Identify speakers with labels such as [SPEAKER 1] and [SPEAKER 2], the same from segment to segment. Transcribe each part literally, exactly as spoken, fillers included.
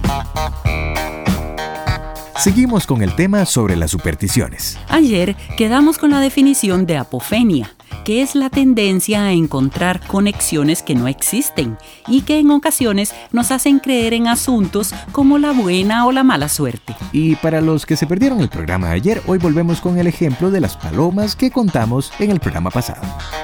[SPEAKER 1] Seguimos con el tema sobre las supersticiones.
[SPEAKER 2] Ayer quedamos con la definición de apofenia, que es la tendencia a encontrar conexiones que no existen y que en ocasiones nos hacen creer en asuntos como la buena o la mala suerte.
[SPEAKER 1] Y para los que se perdieron el programa de ayer, hoy volvemos con el ejemplo de las palomas que contamos en el programa pasado.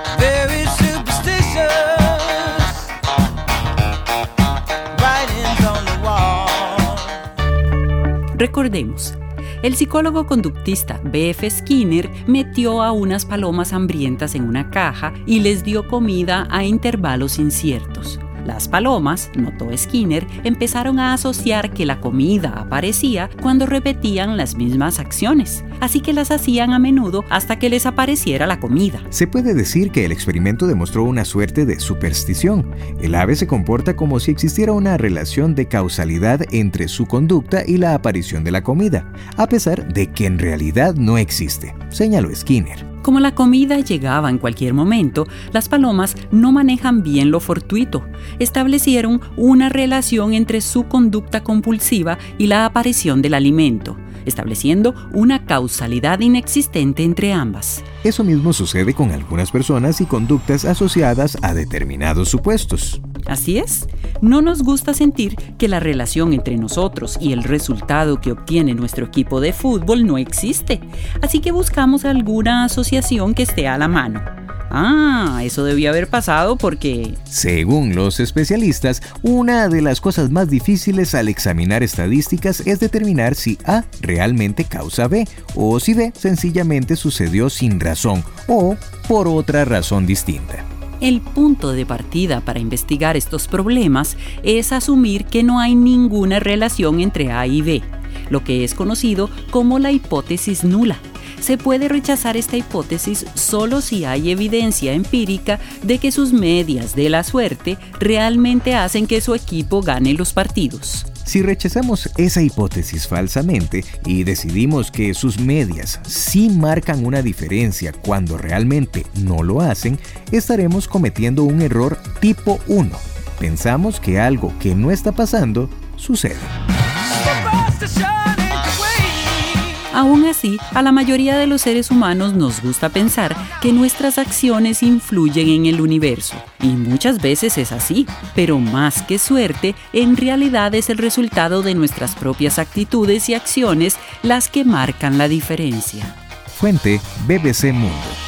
[SPEAKER 2] Recordemos, el psicólogo conductista B F Skinner metió a unas palomas hambrientas en una caja y les dio comida a intervalos inciertos. Las palomas, notó Skinner, empezaron a asociar que la comida aparecía cuando repetían las mismas acciones, así que las hacían a menudo hasta que les apareciera la comida.
[SPEAKER 1] Se puede decir que el experimento demostró una suerte de superstición. El ave se comporta como si existiera una relación de causalidad entre su conducta y la aparición de la comida, a pesar de que en realidad no existe, señaló Skinner.
[SPEAKER 2] Como la comida llegaba en cualquier momento, las palomas no manejan bien lo fortuito. Establecieron una relación entre su conducta compulsiva y la aparición del alimento, estableciendo una causalidad inexistente entre ambas.
[SPEAKER 1] Eso mismo sucede con algunas personas y conductas asociadas a determinados supuestos.
[SPEAKER 2] Así es, no nos gusta sentir que la relación entre nosotros y el resultado que obtiene nuestro equipo de fútbol no existe, así que buscamos alguna asociación que esté a la mano. Ah, eso debió haber pasado porque...
[SPEAKER 1] Según los especialistas, una de las cosas más difíciles al examinar estadísticas es determinar si A realmente causa B o si B sencillamente sucedió sin razón o por otra razón distinta.
[SPEAKER 2] El punto de partida para investigar estos problemas es asumir que no hay ninguna relación entre A y B, lo que es conocido como la hipótesis nula. Se puede rechazar esta hipótesis solo si hay evidencia empírica de que sus medias de la suerte realmente hacen que su equipo gane los partidos.
[SPEAKER 1] Si rechazamos esa hipótesis falsamente y decidimos que sus medias sí marcan una diferencia cuando realmente no lo hacen, estaremos cometiendo un error tipo uno. Pensamos que algo que no está pasando sucede.
[SPEAKER 2] Aún así, a la mayoría de los seres humanos nos gusta pensar que nuestras acciones influyen en el universo. Y muchas veces es así, pero más que suerte, en realidad es el resultado de nuestras propias actitudes y acciones las que marcan la diferencia.
[SPEAKER 1] Fuente B B C Mundo.